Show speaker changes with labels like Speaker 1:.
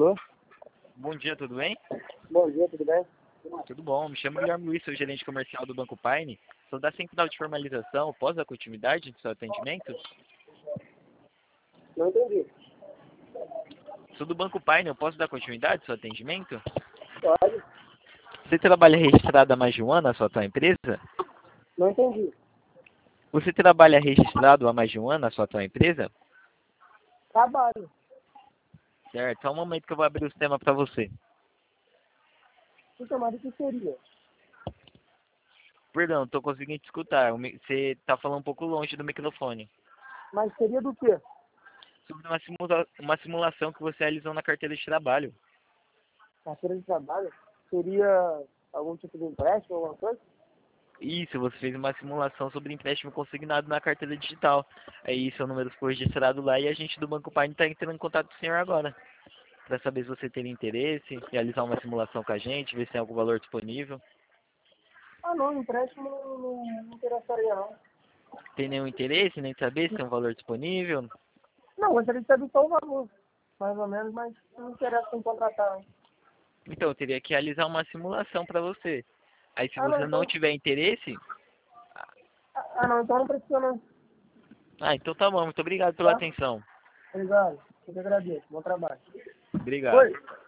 Speaker 1: Alô?
Speaker 2: Bom dia, tudo bem?
Speaker 1: Bom dia, tudo bem?
Speaker 2: Tudo bom, me chamo Guilherme Luiz, sou gerente comercial do Banco Pine. Sou da Central de Formalização, posso dar continuidade do seu atendimento?
Speaker 1: Não entendi.
Speaker 2: Sou do Banco Pine, eu posso dar continuidade do seu atendimento?
Speaker 1: Pode?
Speaker 2: Você trabalha registrado há mais de um ano na sua atual empresa?
Speaker 1: Não entendi.
Speaker 2: Você trabalha registrado há mais de um ano na sua atual empresa?
Speaker 1: Trabalho.
Speaker 2: Certo, só um momento que eu vou abrir o sistema para você.
Speaker 1: Então, mas o que seria?
Speaker 2: Perdão, não estou conseguindo te escutar. Você está falando um pouco longe do microfone.
Speaker 1: Mas seria do quê?
Speaker 2: Sobre uma simulação que você realizou na carteira de trabalho.
Speaker 1: Carteira de trabalho? Seria algum tipo de empréstimo, alguma coisa?
Speaker 2: Isso, você fez uma simulação sobre empréstimo consignado na carteira digital. Aí seu número ficou registrado lá e a gente do Banco Pine está entrando em contato com o senhor agora. Para saber se você teria interesse, realizar uma simulação com a gente, ver se tem algum valor disponível.
Speaker 1: Ah, não, empréstimo não interessaria, não.
Speaker 2: Tem nenhum interesse, nem saber se tem um valor disponível?
Speaker 1: Não, gostaria de saber só o valor, mais ou menos, mas não interessa em contratar, não.
Speaker 2: Então, eu teria que realizar uma simulação para você. Aí se
Speaker 1: Ah, não,
Speaker 2: você não
Speaker 1: então...
Speaker 2: tiver interesse...
Speaker 1: não, então não precisa, não.
Speaker 2: Ah, então tá bom, muito obrigado pela
Speaker 1: Tá?
Speaker 2: atenção.
Speaker 1: Obrigado. Eu que agradeço. Bom trabalho.
Speaker 2: Obrigado.
Speaker 1: Oi.